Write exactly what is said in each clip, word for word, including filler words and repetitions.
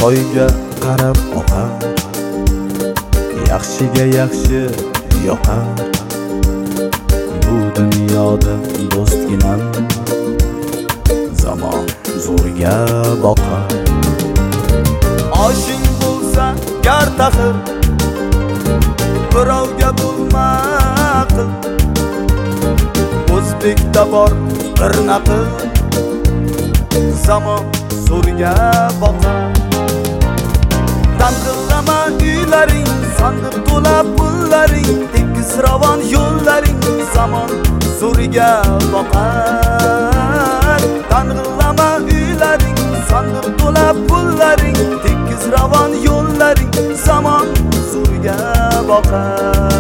soyga qarab oqar, yaxshiga yaxshi yoqar. Bu dunyoda do'stginam zamon zo'rga boqar. Oshing bo'lsa gar taxir, birovga bo'lma qil. O'zbekda bor bir naql, zamon zo'rga boqar. Dang'illama uylaring, sandiq to'la pullaring, tekis ravon yo'llaring, zamon zo'rga boqar. Dang'illama uylaring, sandiq to'la pullaring, tekis ravon yo'llaring, zamon zo'rga boqar.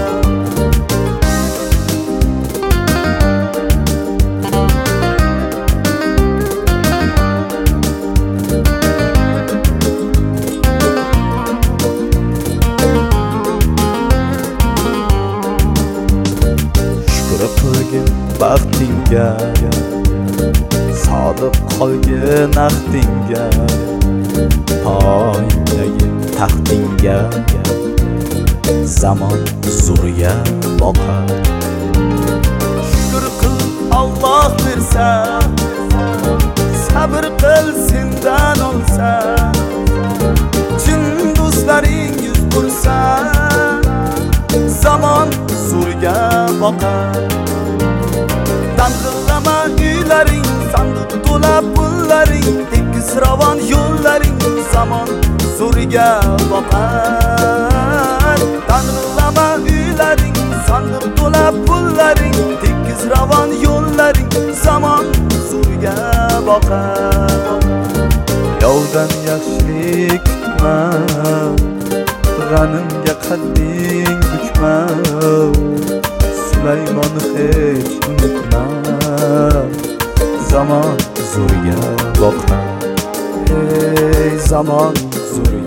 Qilgin baxtingga, sodiq qolgin naqdingga, poyindagi taxtingga, zamon zo'rga boqar. Shukr qil Alloh bersa, sabr qil sendan olsa, chin do'stlaring yuz bursa, zamon zo'rga boqar. Dang'illama uylaring, sandiq to'la pullaring, tekis ravon yo'llaring, zamon zo'rga boqar. Dang'illama uylaring, sandiq to'la pullaring, tekis ravon yo'llaring, zamon zo'rga boqar. Yovdan yaxshilik kutma, g'animga qadding bukma, Sulaymon hech unutma, zamon zo'rga boqar. Ey zamon zo'rga